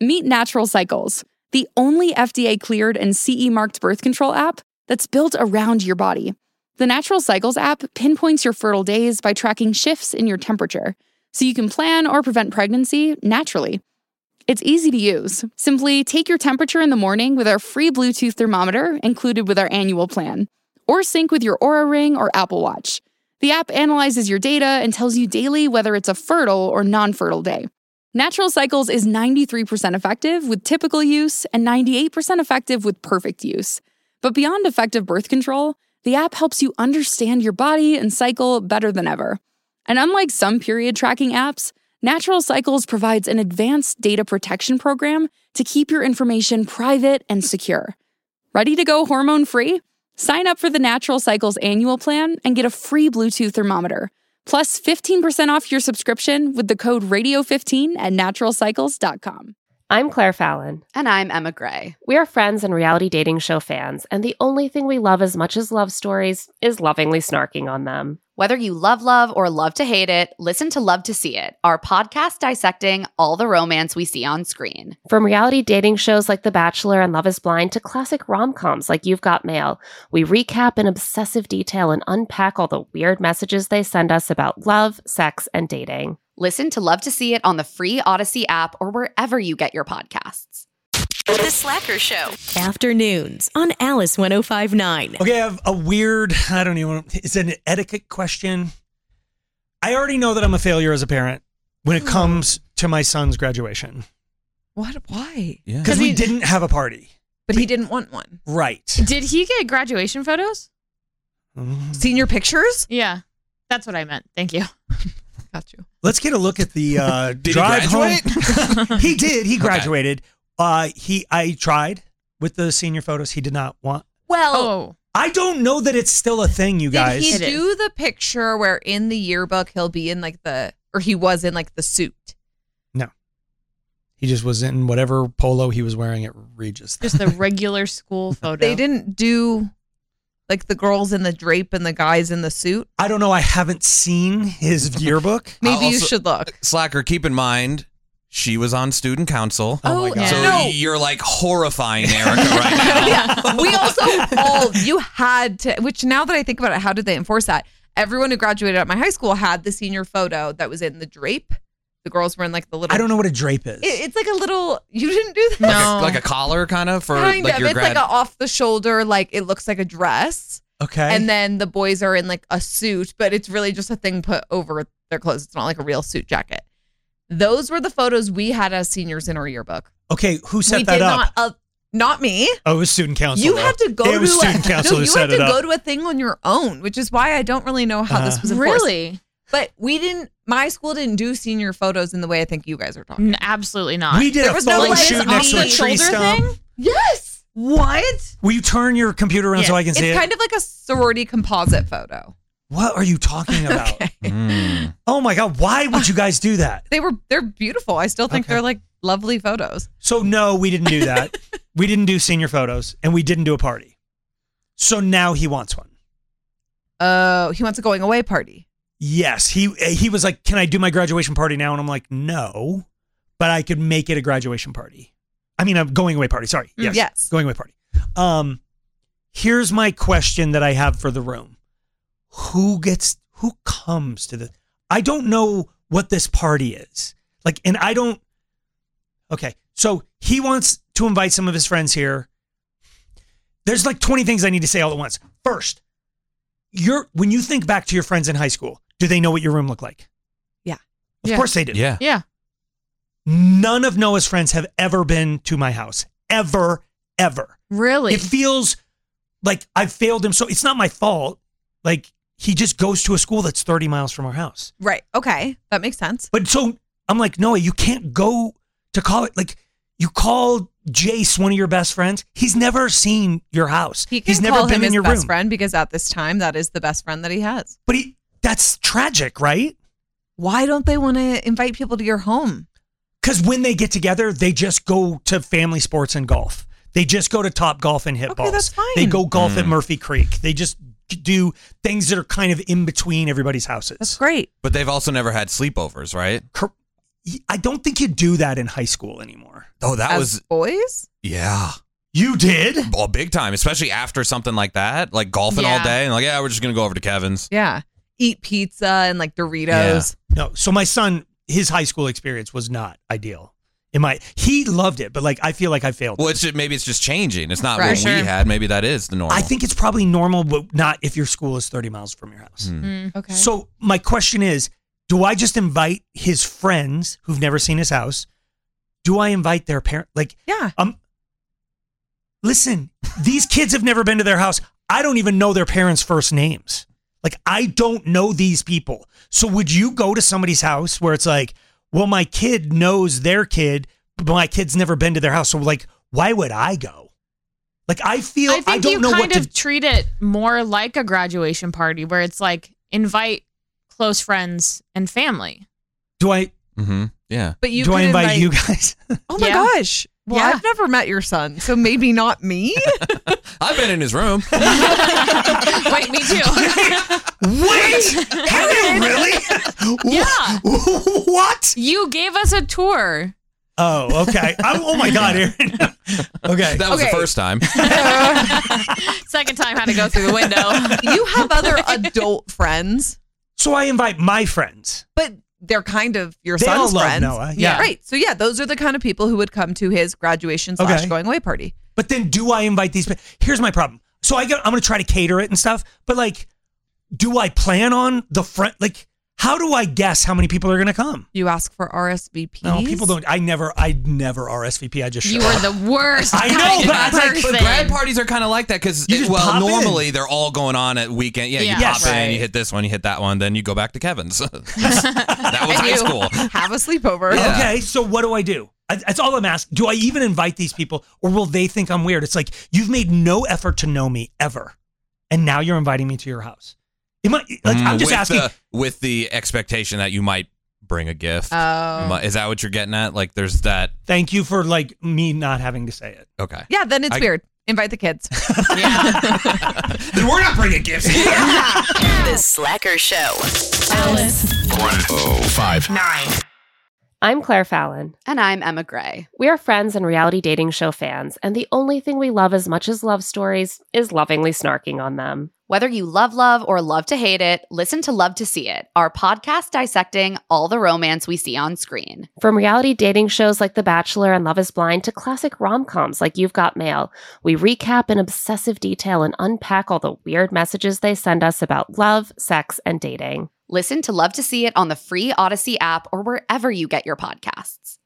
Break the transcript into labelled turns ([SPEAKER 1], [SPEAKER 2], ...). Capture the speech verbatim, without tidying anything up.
[SPEAKER 1] Meet Natural Cycles, the only F D A-cleared and C E-marked birth control app that's built around your body. The Natural Cycles app pinpoints your fertile days by tracking shifts in your temperature, so you can plan or prevent pregnancy naturally. It's easy to use. Simply take your temperature in the morning with our free Bluetooth thermometer included with our annual plan, or sync with your Oura Ring or Apple Watch. The app analyzes your data and tells you daily whether it's a fertile or non-fertile day. Natural Cycles is ninety-three percent effective with typical use and ninety-eight percent effective with perfect use. But beyond effective birth control, the app helps you understand your body and cycle better than ever. And unlike some period tracking apps, Natural Cycles provides an advanced data protection program to keep your information private and secure. Ready to go hormone-free? Sign up for the Natural Cycles annual plan and get a free Bluetooth thermometer, plus fifteen percent off your subscription with the code radio fifteen at natural cycles dot com.
[SPEAKER 2] I'm Claire Fallon.
[SPEAKER 3] And I'm Emma Gray.
[SPEAKER 2] We are friends and reality dating show fans, and the only thing we love as much as love stories is lovingly snarking on them.
[SPEAKER 3] Whether you love love or love to hate it, listen to Love to See It, our podcast dissecting all the romance we see on screen.
[SPEAKER 2] From reality dating shows like The Bachelor and Love is Blind to classic rom-coms like You've Got Mail, we recap in obsessive detail and unpack all the weird messages they send us about love, sex, and dating.
[SPEAKER 3] Listen to Love to See It on the free Odyssey app or wherever you get your podcasts.
[SPEAKER 4] The Slacker Show.
[SPEAKER 5] Afternoons on Alice one oh five point nine.
[SPEAKER 6] Okay, I have a weird, I don't even, it's an etiquette question. I already know that I'm a failure as a parent when it comes to my son's graduation.
[SPEAKER 7] What? Why?
[SPEAKER 8] Yeah.
[SPEAKER 6] Because we didn't have a party.
[SPEAKER 7] But he didn't want one.
[SPEAKER 6] Right.
[SPEAKER 9] Did he get graduation photos?
[SPEAKER 6] Mm.
[SPEAKER 7] Senior pictures?
[SPEAKER 9] Yeah, that's what I meant. Thank you.
[SPEAKER 7] Got you.
[SPEAKER 6] Let's get a look at the uh,
[SPEAKER 8] Did
[SPEAKER 6] drive
[SPEAKER 8] he graduate?
[SPEAKER 6] home. He did. He graduated. Okay. Uh, he, I tried with the senior photos. He did not want.
[SPEAKER 7] Well,
[SPEAKER 9] oh.
[SPEAKER 6] I don't know that it's still a thing, you guys.
[SPEAKER 7] Did he do the picture where in the yearbook he'll be in like the, or he was in like the suit?
[SPEAKER 6] No. He just was in whatever polo he was wearing at Regis.
[SPEAKER 9] Just the regular school photo.
[SPEAKER 7] They didn't do like the girls in the drape and the guys in the suit?
[SPEAKER 6] I don't know. I haven't seen his yearbook.
[SPEAKER 7] Maybe
[SPEAKER 8] Also,
[SPEAKER 7] you should look.
[SPEAKER 8] Slacker, keep in mind, she was on student council.
[SPEAKER 6] Oh, my God.
[SPEAKER 8] So
[SPEAKER 7] no.
[SPEAKER 8] you're like horrifying Erica right now.
[SPEAKER 7] Yeah. We also all, you had to, which now that I think about it, how did they enforce that? Everyone who graduated at my high school had the senior photo that was in the drape. The girls were in like the little.
[SPEAKER 6] I don't know what a drape is.
[SPEAKER 7] It, it's like a little. You didn't do that.
[SPEAKER 8] Like,
[SPEAKER 9] No.
[SPEAKER 8] a, like a collar kind of for
[SPEAKER 7] Kind
[SPEAKER 8] like
[SPEAKER 7] of.
[SPEAKER 8] your
[SPEAKER 7] It's
[SPEAKER 8] grad.
[SPEAKER 7] like a off the shoulder, like it looks like a dress.
[SPEAKER 6] Okay.
[SPEAKER 7] And then the boys are in like a suit, but it's really just a thing put over their clothes. It's not like a real suit jacket. Those were the photos we had as seniors in our yearbook.
[SPEAKER 6] Okay, who set
[SPEAKER 7] we
[SPEAKER 6] that
[SPEAKER 7] did
[SPEAKER 6] up?
[SPEAKER 7] Not, uh, not me.
[SPEAKER 6] Oh, it was student council.
[SPEAKER 7] You
[SPEAKER 6] though.
[SPEAKER 7] had to go
[SPEAKER 6] it
[SPEAKER 7] to
[SPEAKER 6] was student
[SPEAKER 7] a,
[SPEAKER 6] council
[SPEAKER 7] no,
[SPEAKER 6] who
[SPEAKER 7] you
[SPEAKER 6] set
[SPEAKER 7] had to
[SPEAKER 6] it
[SPEAKER 7] go
[SPEAKER 6] up.
[SPEAKER 7] to a thing on your own, which is why I don't really know how this
[SPEAKER 6] Uh,
[SPEAKER 7] was enforced.
[SPEAKER 9] Really?
[SPEAKER 7] But we didn't. My school didn't do senior photos in the way I think you guys are talking.
[SPEAKER 9] N- absolutely not.
[SPEAKER 6] We did
[SPEAKER 7] There
[SPEAKER 6] a
[SPEAKER 7] was no,
[SPEAKER 6] photo
[SPEAKER 7] like,
[SPEAKER 6] shoot
[SPEAKER 7] on
[SPEAKER 6] next to
[SPEAKER 7] the
[SPEAKER 6] a tree
[SPEAKER 9] shoulder
[SPEAKER 6] stump.
[SPEAKER 9] thing?
[SPEAKER 7] Yes. What?
[SPEAKER 6] Will you turn your computer around
[SPEAKER 9] Yeah.
[SPEAKER 6] so I can see
[SPEAKER 7] It's
[SPEAKER 6] it?
[SPEAKER 7] kind of like a sorority composite photo.
[SPEAKER 6] What are you talking about?
[SPEAKER 7] Okay.
[SPEAKER 8] Mm.
[SPEAKER 6] Oh my God, why would you guys do that?
[SPEAKER 7] They were. They're beautiful. I still think
[SPEAKER 6] Okay.
[SPEAKER 7] they're like lovely photos.
[SPEAKER 6] So no, we didn't do that. We didn't do senior photos and we didn't do a party. So now he wants one.
[SPEAKER 7] Oh, he wants a going away party.
[SPEAKER 6] Yes, he he was like, "Can I do my graduation party now?" And I'm like, "No, but I could make it a graduation party. I mean, a going away party. Sorry, yes,
[SPEAKER 7] Yes.
[SPEAKER 6] going away party." Um, here's my question that I have for the room: Who gets, who comes to the? I don't know what this party is like, and I don't. Okay, so he wants to invite some of his friends here. There's like twenty things I need to say all at once. First, you're when you think back to your friends in high school. Do they know what your room looked like?
[SPEAKER 7] Yeah.
[SPEAKER 6] Of
[SPEAKER 9] Yeah.
[SPEAKER 6] course they do.
[SPEAKER 8] Yeah.
[SPEAKER 9] Yeah.
[SPEAKER 6] None of Noah's friends have ever been to my house. Ever, ever.
[SPEAKER 9] Really?
[SPEAKER 6] It feels like I've failed him. So it's not my fault. Like he just goes to a school that's thirty miles from our house.
[SPEAKER 7] Right. Okay. That makes sense.
[SPEAKER 6] But so I'm like, Noah, you can't go to college. Like you called Jace one of your best friends. He's never seen your house.
[SPEAKER 7] He can
[SPEAKER 6] He's
[SPEAKER 7] call
[SPEAKER 6] never
[SPEAKER 7] him
[SPEAKER 6] been in
[SPEAKER 7] his
[SPEAKER 6] your
[SPEAKER 7] best
[SPEAKER 6] room.
[SPEAKER 7] friend because at this time that is the best friend that he has.
[SPEAKER 6] But he, that's tragic, right?
[SPEAKER 7] Why don't they want to invite people to your home?
[SPEAKER 6] Because when they get together, they just go to family sports and golf. They just go to Top Golf and hit
[SPEAKER 7] Okay,
[SPEAKER 6] balls.
[SPEAKER 7] that's fine.
[SPEAKER 6] They go golf
[SPEAKER 8] Mm.
[SPEAKER 6] at Murphy Creek. They just do things that are kind of in between everybody's houses.
[SPEAKER 7] That's great.
[SPEAKER 8] But they've also never had sleepovers, right?
[SPEAKER 6] Cor- I don't think you do that in high school anymore.
[SPEAKER 8] Oh, that
[SPEAKER 7] As
[SPEAKER 8] was
[SPEAKER 7] boys?
[SPEAKER 8] yeah.
[SPEAKER 6] You did?
[SPEAKER 8] Well, big time, especially after something like that, like golfing
[SPEAKER 9] Yeah.
[SPEAKER 8] all day, and like, yeah, we're just gonna go over to Kevin's.
[SPEAKER 7] Yeah. Eat pizza and like Doritos.
[SPEAKER 6] No. So my son, his high school experience was not ideal. In my, he loved it, but like I feel like I failed.
[SPEAKER 8] Well, it's just, maybe it's just changing. It's not
[SPEAKER 7] Right.
[SPEAKER 8] what
[SPEAKER 7] Sure.
[SPEAKER 8] we had. Maybe that is the normal.
[SPEAKER 6] I think it's probably normal, but not if your school is thirty miles from your house.
[SPEAKER 8] Hmm.
[SPEAKER 7] Okay.
[SPEAKER 6] So my question is, do I just invite his friends who've never seen his house? Do I invite their parent? Like,
[SPEAKER 7] yeah.
[SPEAKER 6] um, listen, these kids have never been to their house. I don't even know their parents' first names. Like, I don't know these people. So would you go to somebody's house where it's like, well, my kid knows their kid, but my kid's never been to their house. So like, why would I go? Like, I feel,
[SPEAKER 9] I
[SPEAKER 6] I,
[SPEAKER 9] think
[SPEAKER 6] don't
[SPEAKER 9] you
[SPEAKER 6] know
[SPEAKER 9] kind
[SPEAKER 6] what
[SPEAKER 9] of
[SPEAKER 6] to
[SPEAKER 9] treat it more like a graduation party where it's like invite close friends and family.
[SPEAKER 6] do. I,
[SPEAKER 8] Mm-hmm. Yeah.
[SPEAKER 7] But you
[SPEAKER 6] do I
[SPEAKER 7] could
[SPEAKER 6] invite, you guys?
[SPEAKER 7] Oh my
[SPEAKER 9] Yeah.
[SPEAKER 7] gosh. Well,
[SPEAKER 9] Yeah.
[SPEAKER 7] I've never met your son, so maybe not me.
[SPEAKER 8] I've been in his room.
[SPEAKER 9] Wait, me too.
[SPEAKER 6] Wait, have you really?
[SPEAKER 9] Yeah.
[SPEAKER 6] What?
[SPEAKER 9] You gave us a tour.
[SPEAKER 6] Oh, okay. I, oh my God, Aaron. Okay.
[SPEAKER 8] That was
[SPEAKER 7] Okay.
[SPEAKER 8] the first time.
[SPEAKER 9] Second time had to go through the window.
[SPEAKER 7] You have other adult friends,
[SPEAKER 6] So I invite my friends.
[SPEAKER 7] but they're kind of your
[SPEAKER 6] They
[SPEAKER 7] son's
[SPEAKER 6] all love
[SPEAKER 7] friends.
[SPEAKER 6] Noah, yeah.
[SPEAKER 7] Right. So yeah, those are the kind of people who would come to his graduation slash
[SPEAKER 6] Okay.
[SPEAKER 7] going away party.
[SPEAKER 6] But then do I invite these? Here's my problem. So I get, I'm going to try to cater it and stuff. But like, do I plan on the front? Like, how do I guess how many people are going to come?
[SPEAKER 7] You ask for R S V Ps.
[SPEAKER 6] No, people don't. I never, I never R S V P. I just show
[SPEAKER 9] You
[SPEAKER 6] up.
[SPEAKER 9] were the worst.
[SPEAKER 6] I know,
[SPEAKER 9] kind
[SPEAKER 6] but
[SPEAKER 9] of
[SPEAKER 6] I like-
[SPEAKER 9] person.
[SPEAKER 8] But grad parties are kind of like that because,
[SPEAKER 6] You just
[SPEAKER 8] well,
[SPEAKER 6] pop in.
[SPEAKER 8] normally they're all going on at weekend. Yeah,
[SPEAKER 9] Yeah.
[SPEAKER 8] you
[SPEAKER 6] Yes.
[SPEAKER 8] pop in,
[SPEAKER 7] Right.
[SPEAKER 8] you hit this one, you hit that one, then you go back to Kevin's. that was
[SPEAKER 7] And
[SPEAKER 8] high
[SPEAKER 7] you
[SPEAKER 8] school.
[SPEAKER 7] Have a sleepover.
[SPEAKER 8] Yeah.
[SPEAKER 6] Okay, so what do I do? I- That's all I'm asking. Do I even invite these people, or will they think I'm weird? It's like you've made no effort to know me ever, and now you're inviting me to your house. Am I, like, I'm
[SPEAKER 8] Mm,
[SPEAKER 6] just
[SPEAKER 8] with
[SPEAKER 6] asking.
[SPEAKER 8] The, with the expectation that you might bring a gift.
[SPEAKER 7] Oh.
[SPEAKER 8] You might- Is that what you're getting at? Like, there's that.
[SPEAKER 6] Thank you for like me not having to say it.
[SPEAKER 8] Okay.
[SPEAKER 7] Yeah, then it's
[SPEAKER 8] I-
[SPEAKER 7] weird. Invite the kids.
[SPEAKER 8] Then we're not bringing gifts.
[SPEAKER 4] The Slacker Show.
[SPEAKER 5] Alice.
[SPEAKER 10] one oh five
[SPEAKER 4] Nine.
[SPEAKER 2] I'm Claire Fallon.
[SPEAKER 3] And I'm Emma Gray.
[SPEAKER 2] We are friends and reality dating show fans, and the only thing we love as much as love stories is lovingly snarking on them.
[SPEAKER 3] Whether you love love or love to hate it, listen to Love to See It, our podcast dissecting all the romance we see on screen.
[SPEAKER 2] From reality dating shows like The Bachelor and Love is Blind to classic rom-coms like You've Got Mail, we recap in obsessive detail and unpack all the weird messages they send us about love, sex, and dating.
[SPEAKER 3] Listen to Love to See It on the free Odyssey app or wherever you get your podcasts.